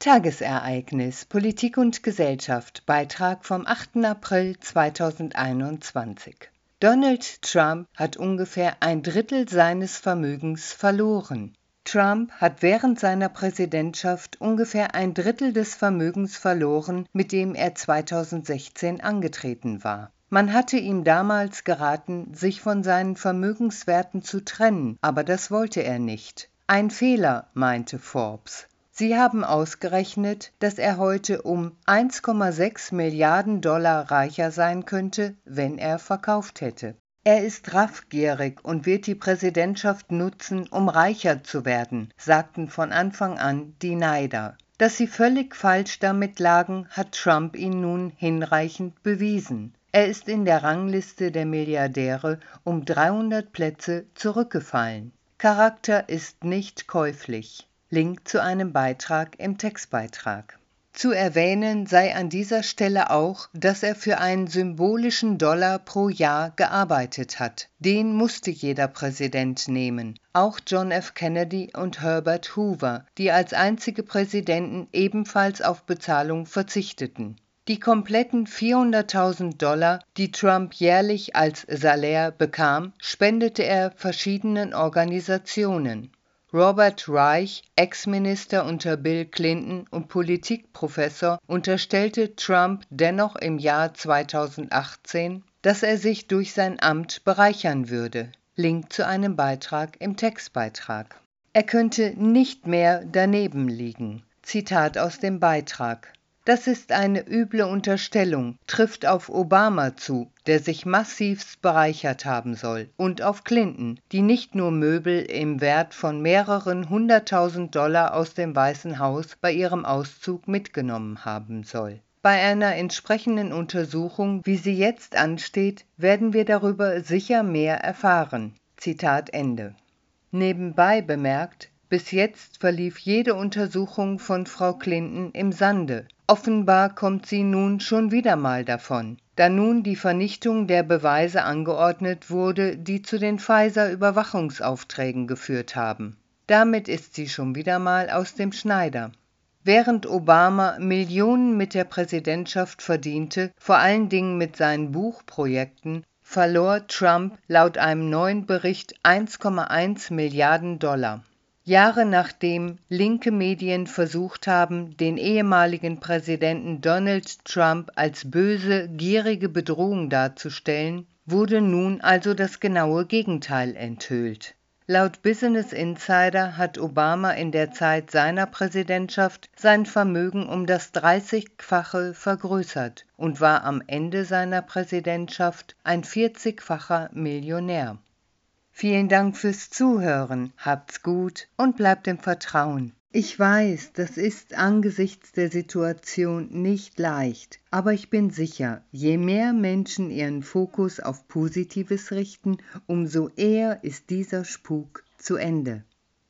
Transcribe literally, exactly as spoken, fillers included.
Tagesereignis Politik und Gesellschaft, Beitrag vom achten April zweitausendeinundzwanzig. Donald Trump hat ungefähr ein Drittel seines Vermögens verloren. Trump hat während seiner Präsidentschaft ungefähr ein Drittel des Vermögens verloren, mit dem er zweitausendsechzehn angetreten war. Man hatte ihm damals geraten, sich von seinen Vermögenswerten zu trennen, aber das wollte er nicht. Ein Fehler, meinte Forbes. Sie haben ausgerechnet, dass er heute um eins Komma sechs Milliarden Dollar reicher sein könnte, wenn er verkauft hätte. Er ist raffgierig und wird die Präsidentschaft nutzen, um reicher zu werden, sagten von Anfang an die Neider. Dass sie völlig falsch damit lagen, hat Trump ihn nun hinreichend bewiesen. Er ist in der Rangliste der Milliardäre um dreihundert Plätze zurückgefallen. Charakter ist nicht käuflich. Link zu einem Beitrag im Textbeitrag. Zu erwähnen sei an dieser Stelle auch, dass er für einen symbolischen Dollar pro Jahr gearbeitet hat. Den musste jeder Präsident nehmen, auch John F. Kennedy und Herbert Hoover, die als einzige Präsidenten ebenfalls auf Bezahlung verzichteten. Die kompletten vierhunderttausend Dollar, die Trump jährlich als Salär bekam, spendete er verschiedenen Organisationen. Robert Reich, Ex-Minister unter Bill Clinton und Politikprofessor, unterstellte Trump dennoch im Jahr zweitausendachtzehn, dass er sich durch sein Amt bereichern würde. Link zu einem Beitrag im Textbeitrag. Er könnte nicht mehr daneben liegen. Zitat aus dem Beitrag. Das ist eine üble Unterstellung, trifft auf Obama zu, der sich massivst bereichert haben soll, und auf Clinton, die nicht nur Möbel im Wert von mehreren hunderttausend Dollar aus dem Weißen Haus bei ihrem Auszug mitgenommen haben soll. Bei einer entsprechenden Untersuchung, wie sie jetzt ansteht, werden wir darüber sicher mehr erfahren. Zitat Ende. Nebenbei bemerkt, bis jetzt verlief jede Untersuchung von Frau Clinton im Sande. Offenbar kommt sie nun schon wieder mal davon, da nun die Vernichtung der Beweise angeordnet wurde, die zu den Pfizer-Überwachungsaufträgen geführt haben. Damit ist sie schon wieder mal aus dem Schneider. Während Obama Millionen mit der Präsidentschaft verdiente, vor allen Dingen mit seinen Buchprojekten, verlor Trump laut einem neuen Bericht eins Komma eins Milliarden Dollar. Jahre nachdem linke Medien versucht haben, den ehemaligen Präsidenten Donald Trump als böse, gierige Bedrohung darzustellen, wurde nun also das genaue Gegenteil enthüllt. Laut Business Insider hat Obama in der Zeit seiner Präsidentschaft sein Vermögen um das dreißigfache vergrößert und war am Ende seiner Präsidentschaft ein vierzigfacher Millionär. Vielen Dank fürs Zuhören, habt's gut und bleibt im Vertrauen. Ich weiß, das ist angesichts der Situation nicht leicht, aber ich bin sicher, je mehr Menschen ihren Fokus auf Positives richten, umso eher ist dieser Spuk zu Ende.